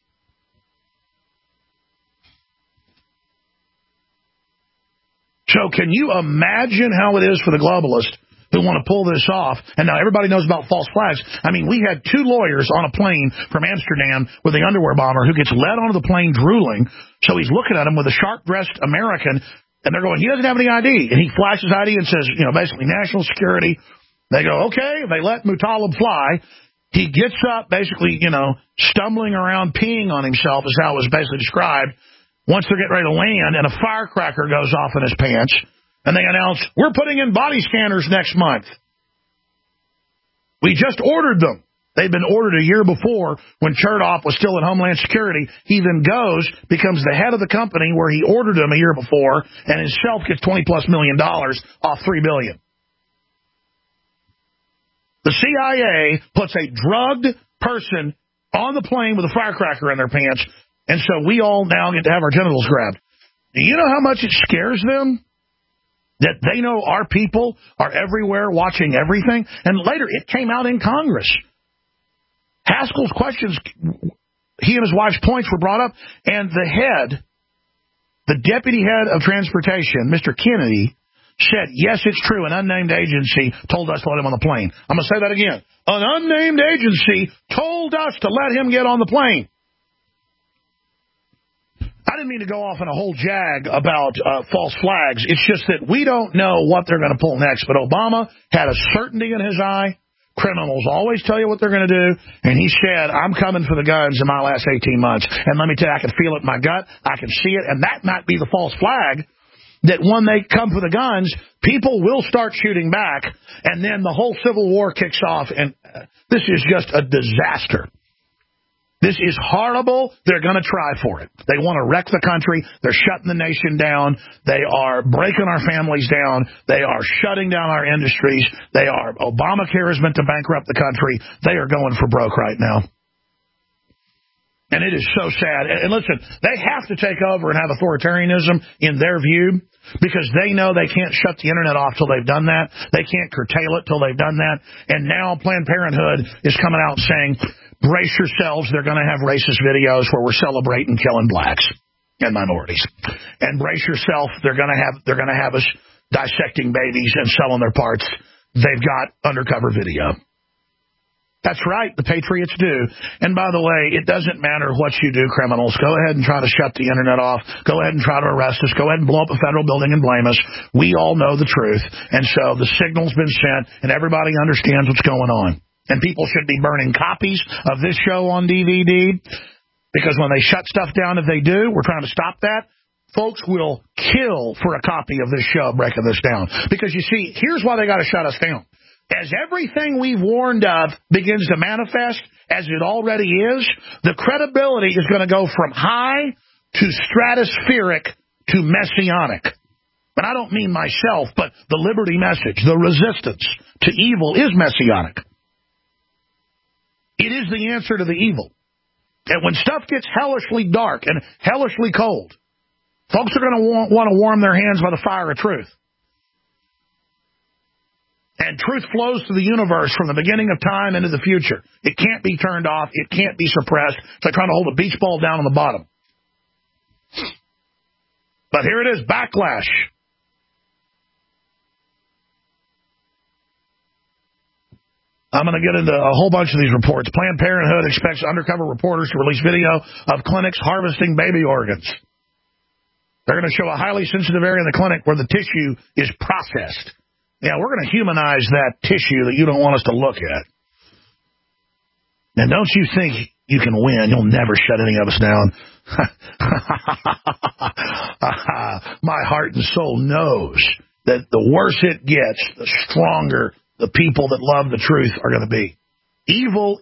So can you imagine how it is for the globalists who want to pull this off? And now everybody knows about false flags. I mean, we had 2 lawyers on a plane from Amsterdam with the underwear bomber who gets led onto the plane drooling. So he's looking at him with a sharp-dressed American, and they're going, he doesn't have any ID. And he flashes ID and says, basically national security. They go, okay. They let Mutalib fly. He gets up, basically, stumbling around, peeing on himself, is how it was basically described. Once they're getting ready to land, and a firecracker goes off in his pants. And they announce, we're putting in body scanners next month. We just ordered them. They'd been ordered a year before when Chertoff was still at Homeland Security. He then goes, becomes the head of the company where he ordered them a year before, and himself gets $20+ million off $3 billion. The CIA puts a drugged person on the plane with a firecracker in their pants, and so we all now get to have our genitals grabbed. Do you know how much it scares them? That they know our people are everywhere watching everything. And later, it came out in Congress. Haskell's questions, he and his wife's points were brought up, and the deputy head of transportation, Mr. Kennedy, said, yes, it's true, an unnamed agency told us to let him on the plane. I'm going to say that again. An unnamed agency told us to let him get on the plane. I didn't mean to go off in a whole jag about false flags. It's just that we don't know what they're going to pull next. But Obama had a certainty in his eye. Criminals always tell you what they're going to do. And he said, I'm coming for the guns in my last 18 months. And let me tell you, I can feel it in my gut. I can see it. And that might be the false flag that when they come for the guns, people will start shooting back. And then the whole Civil War kicks off. And this is just a disaster. This is horrible. They're going to try for it. They want to wreck the country. They're shutting the nation down. They are breaking our families down. They are shutting down our industries. Obamacare is meant to bankrupt the country. They are going for broke right now. And it is so sad. And listen, they have to take over and have authoritarianism in their view because they know they can't shut the internet off till they've done that. They can't curtail it till they've done that. And now Planned Parenthood is coming out saying, brace yourselves, they're going to have racist videos where we're celebrating killing blacks and minorities. And brace yourself, they're going to have us dissecting babies and selling their parts. They've got undercover video. That's right, the patriots do. And by the way, it doesn't matter what you do, criminals. Go ahead and try to shut the internet off. Go ahead and try to arrest us. Go ahead and blow up a federal building and blame us. We all know the truth. And so the signal's been sent, and everybody understands what's going on. And people should be burning copies of this show on DVD because when they shut stuff down, if they do, we're trying to stop that. Folks will kill for a copy of this show breaking this down. Because, you see, here's why they got to shut us down. As everything we've warned of begins to manifest, as it already is, the credibility is going to go from high to stratospheric to messianic. And I don't mean myself, but the liberty message, the resistance to evil is messianic. It is the answer to the evil. And when stuff gets hellishly dark and hellishly cold, folks are going to want to warm their hands by the fire of truth. And truth flows to the universe from the beginning of time into the future. It can't be turned off. It can't be suppressed. It's like trying to hold a beach ball down on the bottom. But here it is, backlash. I'm going to get into a whole bunch of these reports. Planned Parenthood expects undercover reporters to release video of clinics harvesting baby organs. They're going to show a highly sensitive area in the clinic where the tissue is processed. Yeah, we're going to humanize that tissue that you don't want us to look at. And don't you think you can win? You'll never shut any of us down. My heart and soul knows that the worse it gets, the stronger the people that love the truth are going to be. Evil,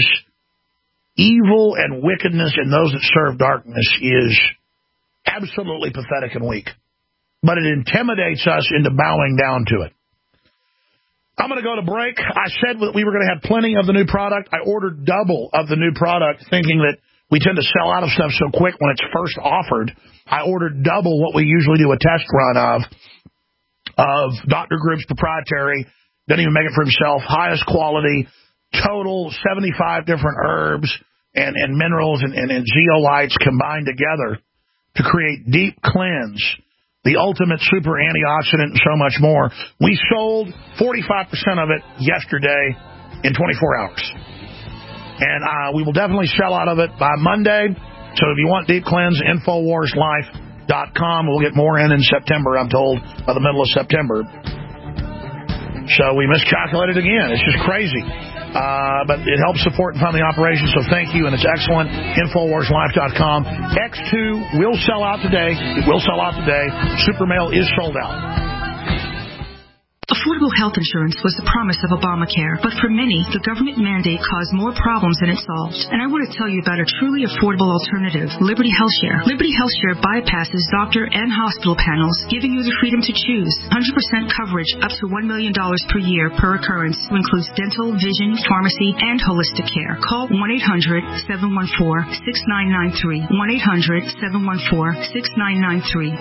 and wickedness in those that serve darkness is absolutely pathetic and weak. But it intimidates us into bowing down to it. I'm going to go to break. I said that we were going to have plenty of the new product. I ordered double of the new product, thinking that we tend to sell out of stuff so quick when it's first offered. I ordered double what we usually do a test run of Dr. Group's proprietary. Doesn't even make it for himself. Highest quality, total 75 different herbs and minerals and zeolites combined together to create Deep Cleanse, the ultimate super antioxidant and so much more. We sold 45% of it yesterday in 24 hours. And we will definitely sell out of it by Monday. So if you want Deep Cleanse, InfoWarsLife.com. We'll get more in September, I'm told, by the middle of September. So we miscalculated again. It's just crazy. But it helps support and fund the operation, so thank you, and it's excellent. InfoWarsLife.com. X2 will sell out today. It will sell out today. Supermail is sold out. Affordable health insurance was the promise of Obamacare, but for many, the government mandate caused more problems than it solved. And I want to tell you about a truly affordable alternative, Liberty HealthShare. Liberty HealthShare bypasses doctor and hospital panels, giving you the freedom to choose. 100% coverage up to $1 million per year per occurrence, who includes dental, vision, pharmacy, and holistic care. Call 1-800-714-6993. 1-800-714-6993.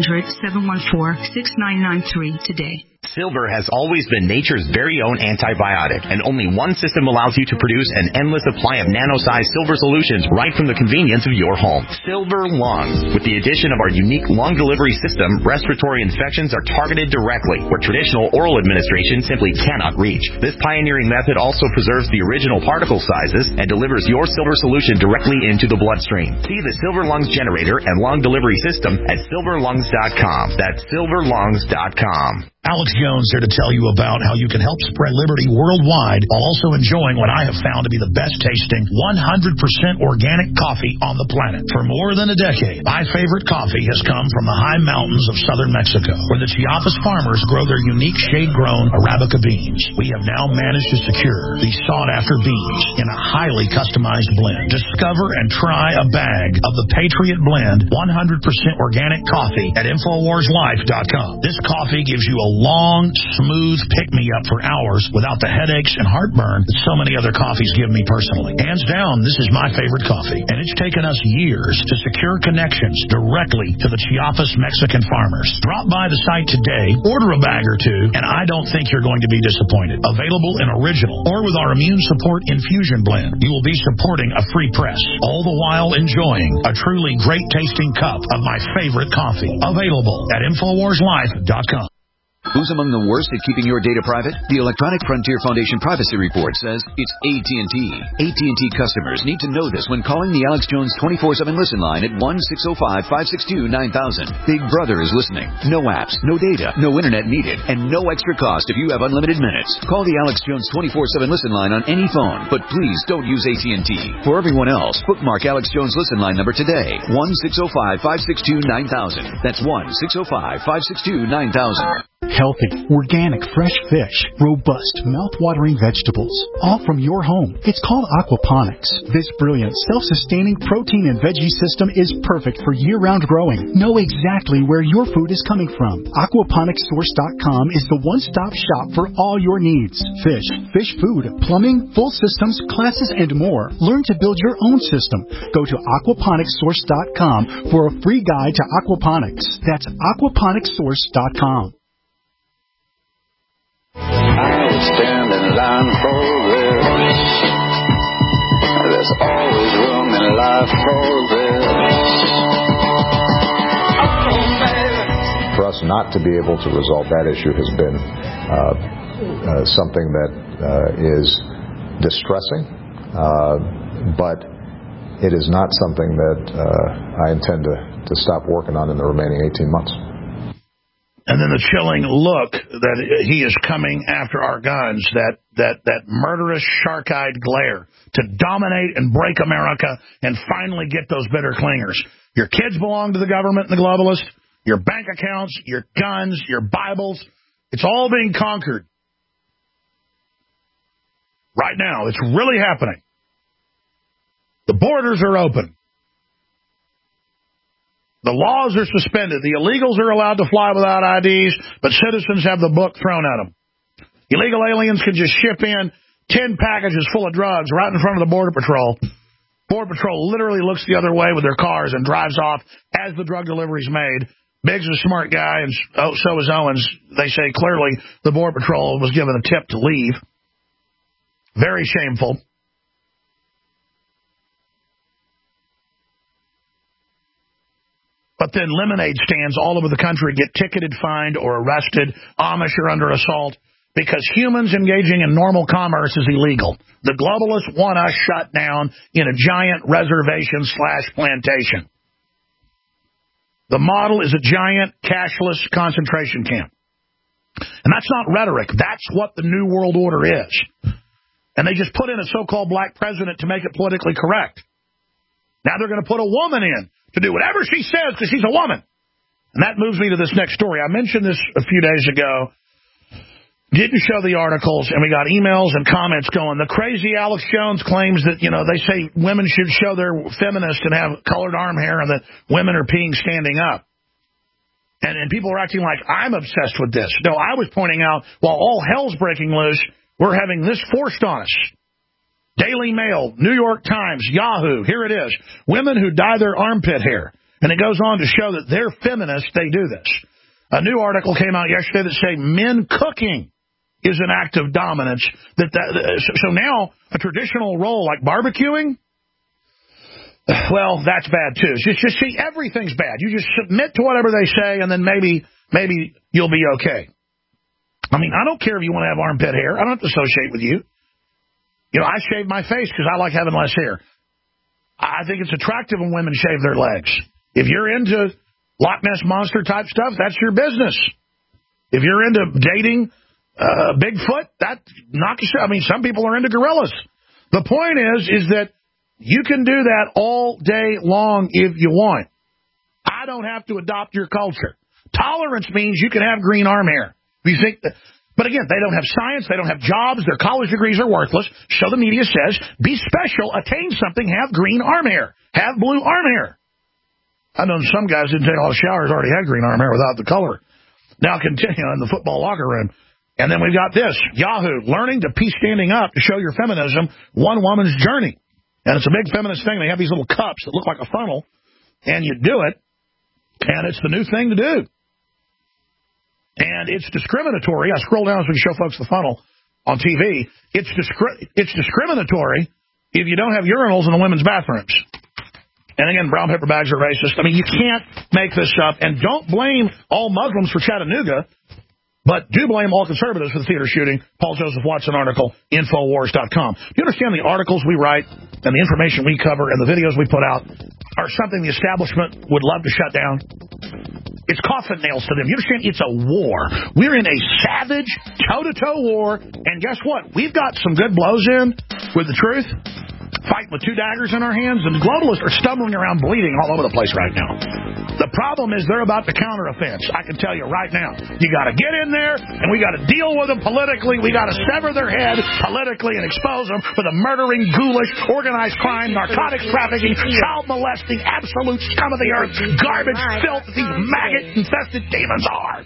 1-800-714-6993 today. Silver has always been nature's very own antibiotic, and only one system allows you to produce an endless supply of nano-sized silver solutions right from the convenience of your home. Silver Lungs. With the addition of our unique lung delivery system, respiratory infections are targeted directly, where traditional oral administration simply cannot reach. This pioneering method also preserves the original particle sizes and delivers your silver solution directly into the bloodstream. See the Silver Lungs generator and lung delivery system at silverlungs.com. That's silverlungs.com. Alex Jones here to tell you about how you can help spread liberty worldwide while also enjoying what I have found to be the best tasting 100% organic coffee on the planet. For more than a decade, my favorite coffee has come from the high mountains of southern Mexico, where the Chiapas farmers grow their unique shade-grown Arabica beans. We have now managed to secure these sought-after beans in a highly customized blend. Discover and try a bag of the Patriot Blend 100% organic coffee at InfoWarsLife.com. This coffee gives you a long, smooth pick-me-up for hours without the headaches and heartburn that so many other coffees give me personally. Hands down, this is my favorite coffee, and it's taken us years to secure connections directly to the Chiapas Mexican farmers. Drop by the site today, order a bag or two, and I don't think you're going to be disappointed. Available in original or with our immune support infusion blend, you will be supporting a free press, all the while enjoying a truly great-tasting cup of my favorite coffee. Available at InfoWarsLife.com. Who's among the worst at keeping your data private? The Electronic Frontier Foundation Privacy Report says it's AT&T. AT&T customers need to know this when calling the Alex Jones 24/7 listen line at 1-605-562-9000. Big Brother is listening. No apps, no data, no internet needed, and no extra cost if you have unlimited minutes. Call the Alex Jones 24/7 listen line on any phone, but please don't use AT&T. For everyone else, bookmark Alex Jones listen line number today. 1-605-562-9000. That's 1-605-562-9000. Healthy, organic, fresh fish, robust, mouth-watering vegetables, all from your home. It's called aquaponics. This brilliant, self-sustaining protein and veggie system is perfect for year-round growing. Know exactly where your food is coming from. Aquaponicssource.com is the one-stop shop for all your needs. Fish, fish food, plumbing, full systems, classes, and more. Learn to build your own system. Go to aquaponicssource.com for a free guide to aquaponics. That's aquaponicssource.com. I would stand in line for this. There's always room in life for this. For us not to be able to resolve that issue has been something that is distressing, but it is not something that I intend to stop working on in the remaining 18 months. And then the chilling look that he is coming after our guns, that murderous, shark-eyed glare to dominate and break America and finally get those bitter clingers. Your kids belong to the government and the globalists. Your bank accounts, your guns, your Bibles. It's all being conquered. Right now, it's really happening. The borders are open. The laws are suspended. The illegals are allowed to fly without IDs, but citizens have the book thrown at them. Illegal aliens can just ship in 10 packages full of drugs right in front of the Border Patrol. Border Patrol literally looks the other way with their cars and drives off as the drug delivery is made. Biggs is a smart guy, and so is Owens. They say clearly the Border Patrol was given a tip to leave. Very shameful. But then lemonade stands all over the country get ticketed, fined, or arrested. Amish are under assault because humans engaging in normal commerce is illegal. The globalists want us shut down in a giant reservation/plantation. The model is a giant cashless concentration camp. And that's not rhetoric. That's what the New World Order is. And they just put in a so-called black president to make it politically correct. Now they're going to put a woman in to do whatever she says because she's a woman. And that moves me to this next story. I mentioned this a few days ago. Didn't show the articles, and we got emails and comments going. The crazy Alex Jones claims that, they say women should show they're feminist and have colored arm hair and that women are peeing standing up. And people are acting like I'm obsessed with this. No, I was pointing out, while all hell's breaking loose, we're having this forced on us. Daily Mail, New York Times, Yahoo, here it is. Women who dye their armpit hair. And it goes on to show that they're feminists, they do this. A new article came out yesterday that said men cooking is an act of dominance. So now a traditional role like barbecuing, well, that's bad too. Just see, everything's bad. You just submit to whatever they say, and then maybe you'll be okay. I mean, I don't care if you want to have armpit hair. I don't have to associate with you. I shave my face because I like having less hair. I think it's attractive when women shave their legs. If you're into Loch Ness Monster type stuff, that's your business. If you're into dating Bigfoot, that knocks you. I mean, some people are into gorillas. The point is that you can do that all day long if you want. I don't have to adopt your culture. Tolerance means you can have green arm hair. You think that, but again, they don't have science, they don't have jobs, their college degrees are worthless. So the media says, be special, attain something, have green arm hair, have blue arm hair. I know some guys didn't take all the showers, already had green arm hair without the color. Now continue in the football locker room. And then we've got this, Yahoo, learning to pee standing up to show your feminism, one woman's journey. And it's a big feminist thing. They have these little cups that look like a funnel, and you do it, and it's the new thing to do. And it's discriminatory. I scroll down so we can show folks the funnel on TV. It's discriminatory if you don't have urinals in the women's bathrooms. And again, brown paper bags are racist. I mean, you can't make this up. And don't blame all Muslims for Chattanooga, but do blame all conservatives for the theater shooting. Paul Joseph Watson article, Infowars.com. Do you understand the articles we write and the information we cover and the videos we put out are something the establishment would love to shut down? It's coffin nails to them. You understand? It's a war. We're in a savage, toe-to-toe war, and guess what? We've got some good blows in with the truth, fighting with two daggers in our hands, and the globalists are stumbling around bleeding all over the place right now. The problem is they're about to counteroffense. I can tell you right now. You got to get in there, and we got to deal with them politically. We got to sever their head politically and expose them for the murdering, ghoulish, organized crime, narcotics trafficking, child molesting, absolute scum of the earth, garbage, filth that these maggot-infested demons are.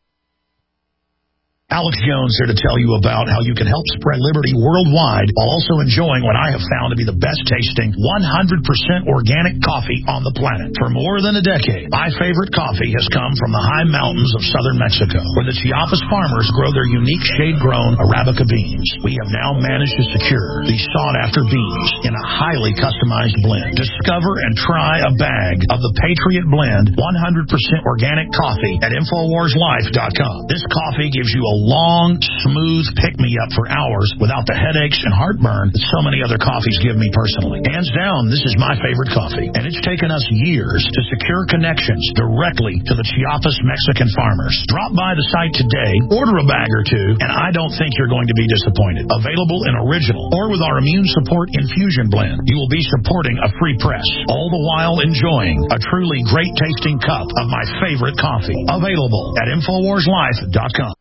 Alex Jones here to tell you about how you can help spread liberty worldwide while also enjoying what I have found to be the best tasting 100% organic coffee on the planet. For more than a decade, my favorite coffee has come from the high mountains of southern Mexico, where the Chiapas farmers grow their unique shade-grown Arabica beans. We have now managed to secure these sought-after beans in a highly customized blend. Discover and try a bag of the Patriot Blend 100% organic coffee at InfoWarsLife.com. This coffee gives you a long, smooth pick-me-up for hours without the headaches and heartburn that so many other coffees give me personally. Hands down, this is my favorite coffee, and it's taken us years to secure connections directly to the Chiapas Mexican farmers. Drop by the site today, order a bag or two, and I don't think you're going to be disappointed. Available in original or with our immune support infusion blend. You will be supporting a free press, all the while enjoying a truly great tasting cup of my favorite coffee. Available at InfoWarsLife.com.